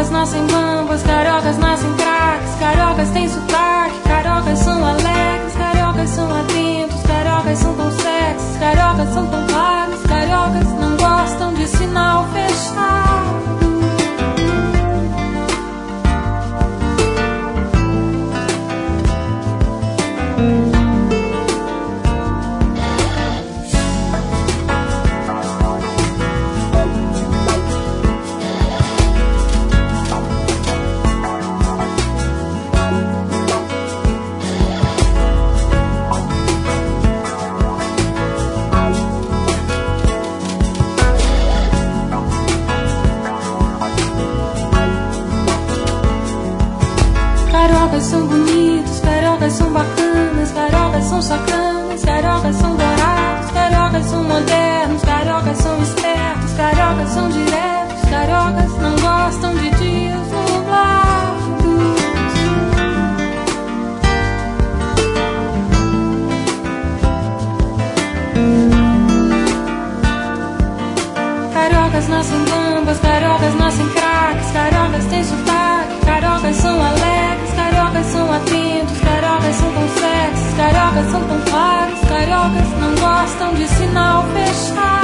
Cariocas nascem bambas, cariocas nascem craques, cariocas têm sotaque, cariocas são alegres, cariocas são atentos, cariocas são tão sexys, cariocas são tão claros, cariocas não gostam de sinal fechado. Cariocas são bonitos, cariocas são bacanas, cariocas são sacanas, cariocas são dourados, cariocas são modernos, cariocas são espertos, cariocas são diretos, cariocas não gostam de dias nublados. Cariocas nascem bambas, cariocas nascem craques, cariocas têm sotaque, cariocas são alegres, cariocas são atentos, cariocas são tão sexys, cariocas são tão claros, cariocas não gostam de sinal fechado.